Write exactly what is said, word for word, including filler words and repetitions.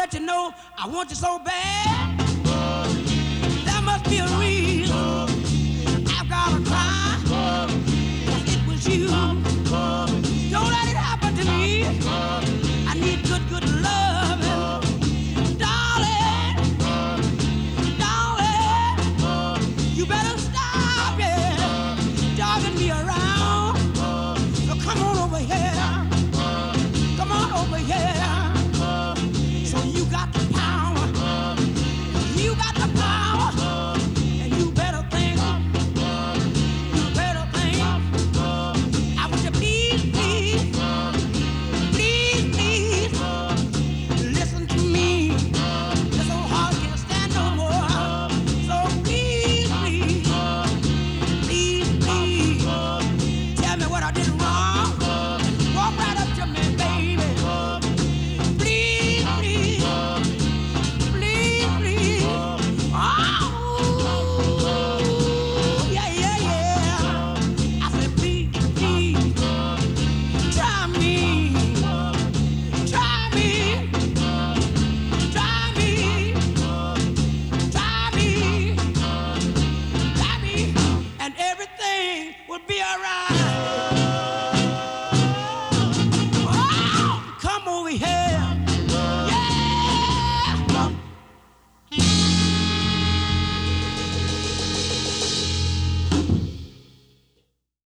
let you know I want you so bad. There must be a reason. I've gotta cry. It was you. Don't let it happen to me. I need good, good love. Darling, darling, you better stop it, dogging me around. So come on over here.